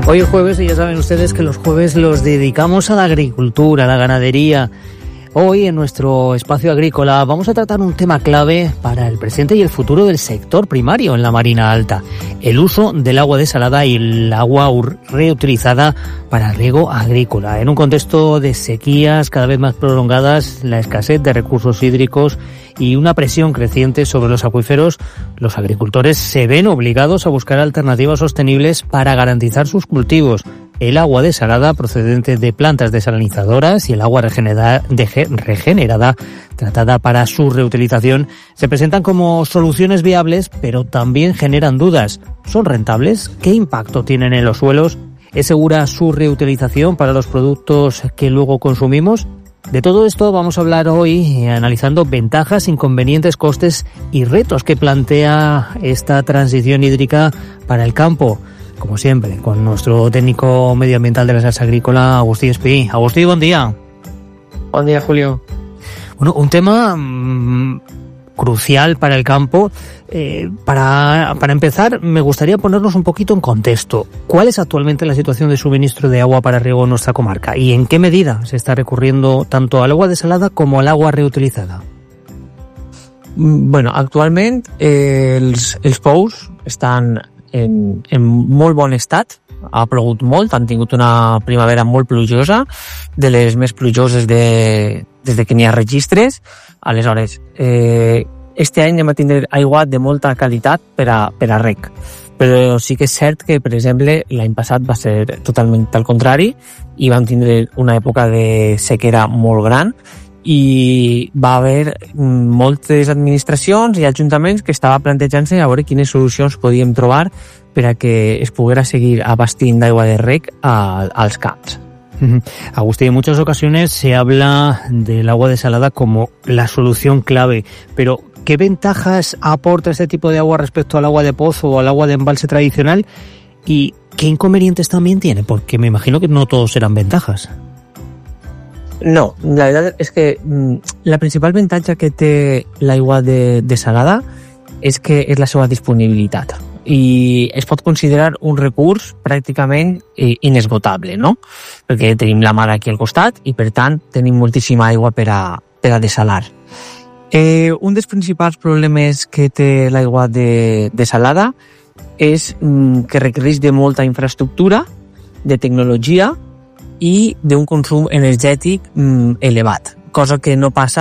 Hoy es jueves y ya saben ustedes que los jueves los dedicamos a la agricultura, a la ganadería. Hoy en nuestro espacio agrícola vamos a tratar un tema clave para el presente y el futuro del sector primario en la Marina Alta: el uso del agua desalada y el agua reutilizada para riego agrícola. En un contexto de sequías cada vez más prolongadas, la escasez de recursos hídricos y una presión creciente sobre los acuíferos, los agricultores se ven obligados a buscar alternativas sostenibles para garantizar sus cultivos. El agua desalada procedente de plantas desalinizadoras y el agua regenerada tratada para su reutilización se presentan como soluciones viables, pero también generan dudas. ¿Son rentables? ¿Qué impacto tienen en los suelos? ¿Es segura su reutilización para los productos que luego consumimos? De todo esto vamos a hablar hoy, analizando ventajas, inconvenientes, costes y retos que plantea esta transición hídrica para el campo. Como siempre, con nuestro técnico medioambiental de la Salsa Agrícola, Agustí Espí. Agustí, buen día. Buen día, Julio. Bueno, un tema crucial para el campo. Para empezar, me gustaría ponernos un poquito en contexto. ¿Cuál es actualmente la situación de suministro de agua para riego en nuestra comarca? ¿Y en qué medida se está recurriendo tanto al agua desalada como al agua reutilizada? Bueno, actualment els pous estan en molt bon estat. Ha plogut molt, han tingut una primavera molt plujosa, de les més plujoses des de que n'hi ha registres. Aleshores, este any anem a tindre aigua de molta qualitat per a reg. Però sí que és cert que, per exemple, l'any passat va ser totalment al contrari i vam tindre una època de sequera molt gran i va haver moltes administracions i ajuntaments que estava plantejant-se a veure quines solucions podíem trobar per a que es poguera seguir abastint d'aigua de reg als camps. Agustí, en muchas ocasiones se habla del agua desalada como la solución clave, pero ¿qué ventajas aporta este tipo de agua respecto al agua de pozo o al agua de embalse tradicional? ¿Y qué inconvenientes también tiene? Porque me imagino que no todos serán ventajas. No, la veritat és que la principal avantatge que té l'aigua desalada és que és la seva disponibilitat i es pot considerar un recurs pràcticament inesgotable, no? Perquè tenim la mar aquí al costat i, per tant, tenim moltíssima aigua per a desalar. Un dels principals problemes que té l'aigua desalada és que requereix de molta infraestructura, de tecnologia i d'un consum energètic elevat, cosa que no passa